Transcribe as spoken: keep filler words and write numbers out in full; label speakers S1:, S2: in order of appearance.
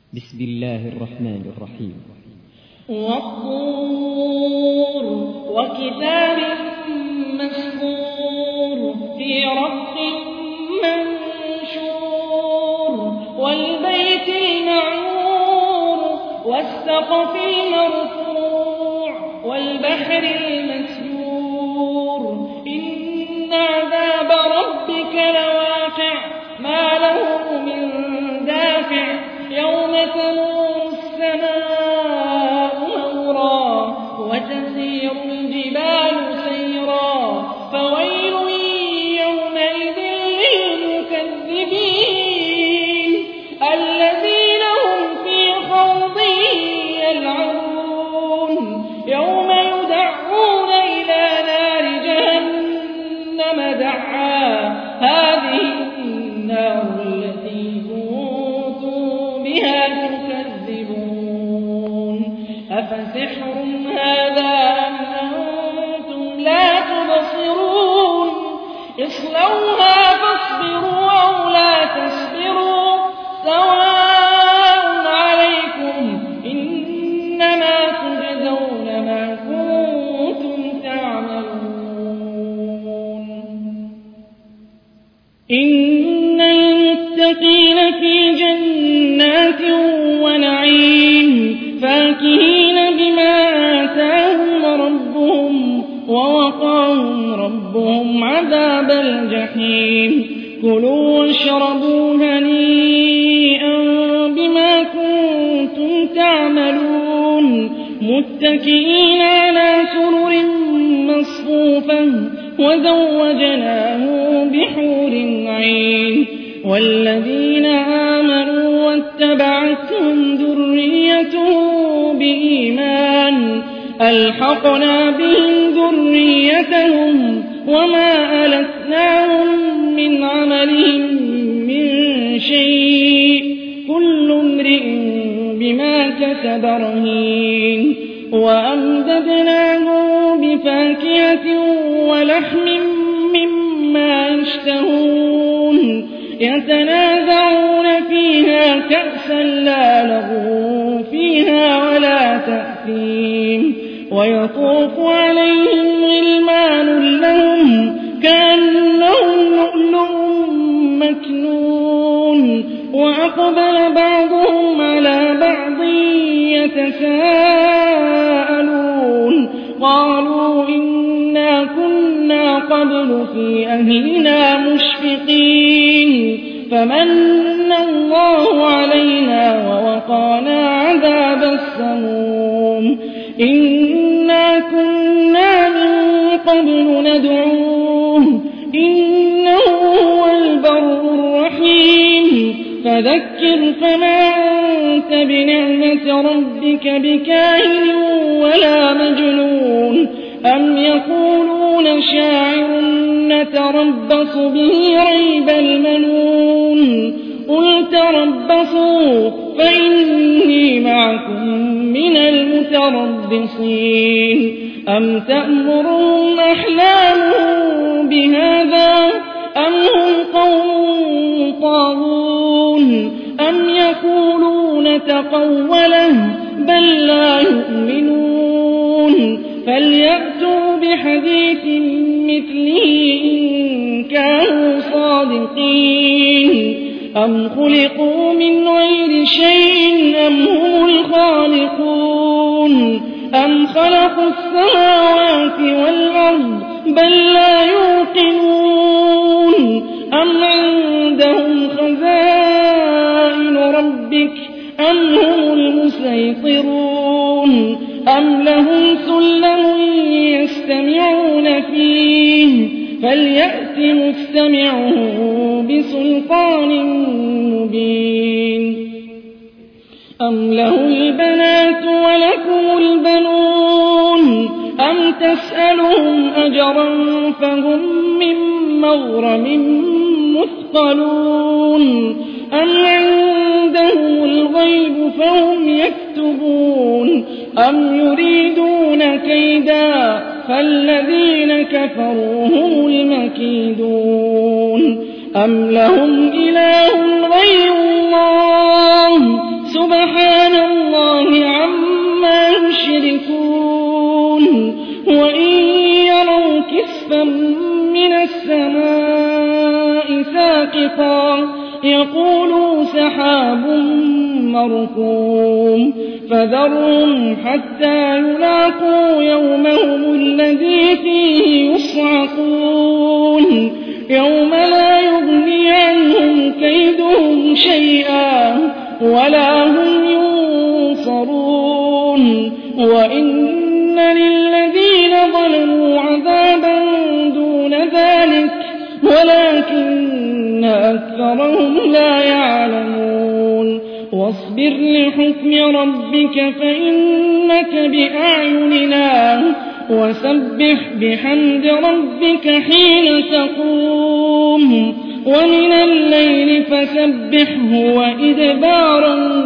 S1: بسم الله الرحمن الرحيم.
S2: والطور وكتاب مسكور في رق منشور والبيت المعمور والسقف المرفوع والبحر المسجور إن عذاب ربك لواقع ما له من دافع يوم تمور السماء مورا وتسير الجبال سيرا فويل يومئذ للمكذبين الذين هم في خوض يلعبون يوم يدعون إلى نار جهنم دعا هذه النار التي كنتم بها تكذبون أفسحر هذا أم أنتم لا تبصرون اصلوها فاصبروا أو لا تصبروا سواء عليكم إنما تجزون ما كنتم تعملون إن المتقين في جنات ونعيم فاكهين بما آتاهم ربهم ووقاهم ربهم عذاب الجحيم كلوا واشربوا هنيئا بما كنتم تعملون متكئين على سرر مصفوفة وزوجناهم بحور عين والذين آمنوا واتبعتهم ذريتهم بإيمان ألحقنا بهم ذريتهم وما ألتناهم من عملهم من شيء كل امرئ بما كسب رهين وأمددناهم بفاكهة ولحم مما يشتهون يتنازعون فيها كأسا لا لغو فيها ولا تأثيم ويطوف عليهم غلمان لهم كأنهم لؤلؤ مكنون وأقبل بعضهم على بعض يتساءلون قالوا إنا كنا قبل في أهلنا مشفقين فمن الله علينا ووقانا عذاب السموم إنا كنا من قبل ندعوه إنه هو البر الرحيم فذكر فما أنت بنعمة ربك بكاهن ولا مجنون أم يقولون شاعر نتربص به ريب المنون قل تربصوا فإني معكم من المتربصين أم تأمرهم أحلامهم بهذا أم هم قوم طاغون أم يقولون تقوله بل لا يؤمنون فليأتوا بحديث مثله إن كانوا صادقين أم خلقوا من غير شيء أم هم الخالقون أم خلقوا السماوات والأرض بل لا يوقنون أم عندهم خزائن ربك أم هم المسيطرون أم لهم سلم يستمعون فيه فليأت مستمعهم بسلطان مبين أم له البنات ولكم البنون أم تسألهم أجرا فهم من مغرم مثقلون أم عندهم الغيب فهم يكتبون أم يريدون كيدا فالذين كفروا هم المكيدون أم لهم إله غير الله سبحان الله عما يشركون وإن يروا كسفا من السماء ساقطا يقولوا سحاب مركوم فذرهم حتى يلاقوا يومهم الذي فيه يصعقون يوم لا يغني عنهم كيدهم شيئا ولا هم ينصرون وإن للذين ظلموا عذابا دون ذلك ولكن أكثرهم لا يعلمون واصبر لحكم ربك فإنك بأعيننا وسبح بحمد ربك حين تقوم ومن الليل فسبحه وإدبار